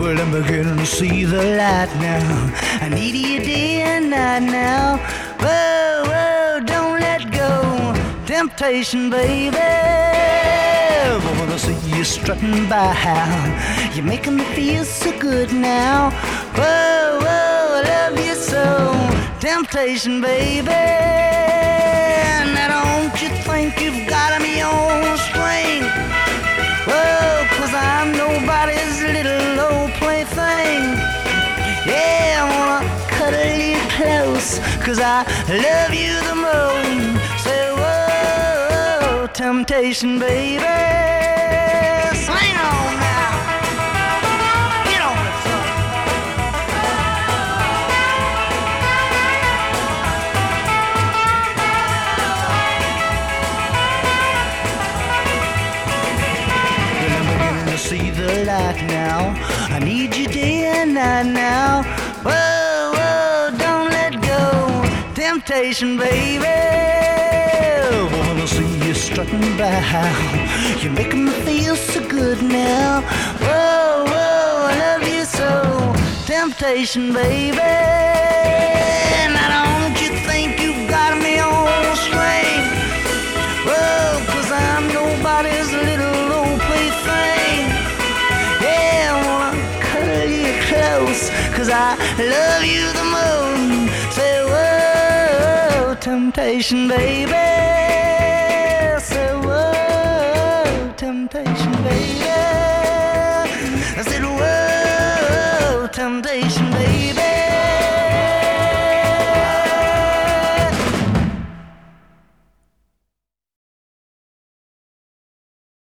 Well, I'm beginning to see the light now. I need you day and night now. Whoa, whoa, don't let go. Temptation, baby. When I see you strutting by, you're making me feel so good now. Whoa, whoa, I love you so. Temptation, baby. Now don't you think you've got me on string? Whoa, 'cause I'm nobody's little old plaything. Yeah, I wanna cuddle you close, 'cause I love you the most. Say, whoa, temptation, baby. Sing on now. Get on the top. Well, I'm beginning to see the light now. I need you day and night now. Whoa, whoa, don't let go. Temptation, baby. When I see you strutting by, you're making me feel so good now. Whoa, whoa, I love you so. Temptation, baby. Now don't you think you've got me on string? Whoa, 'cause I'm nobody's little old plaything. Yeah, I wanna cuddle you close, 'cause I love you the most. Say, whoa, temptation, baby.